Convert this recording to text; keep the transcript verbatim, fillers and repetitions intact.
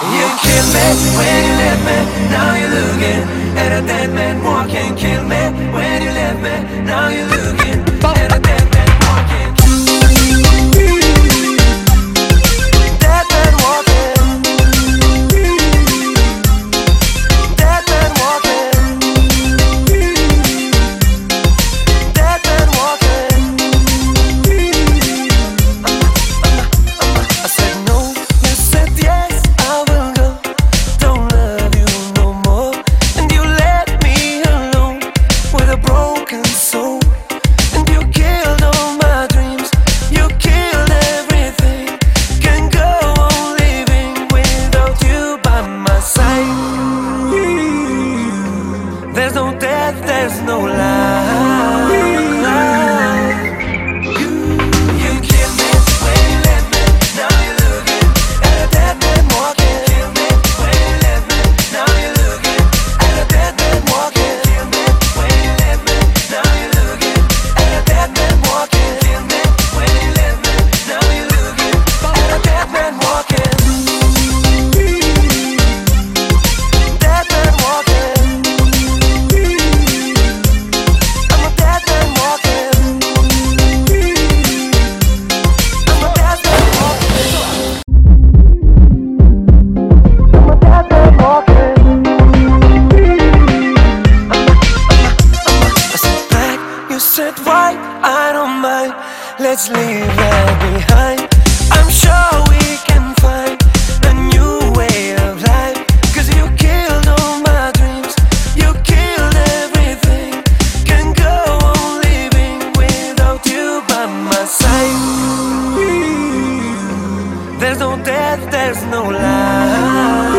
You kill me when you left me, now you're looking at a dead man walking. Kill me when you left me, now you're looking at a dead man walking. Dead man walking. Dead man walking. Dead man walking. I said no, you said yes. I will go. Don't love you no more. And you let me alone with a broken soul. And you killed all my dreams. You killed everything. Can't go on living without you by my side. There's no death, there's no life. You killed me when you left me. Now you're looking at a dead man walking. Kill me when you left me. Now you're looking at a dead man walking. Kill me when you left me. Now you're looking at a dead man walking. Kill me when you left me. Now you're looking at a dead man walking. Dead man walking. I'm a dead man walking. I'm a dead man walking. I'm a dead man walking. I said black, you said white, I don't mind. Let's leave that behind. I'm sure we can find a new way of life. Cause you killed all my dreams. You killed everything. Can't go on living without you by my side. There's no death, there's no life.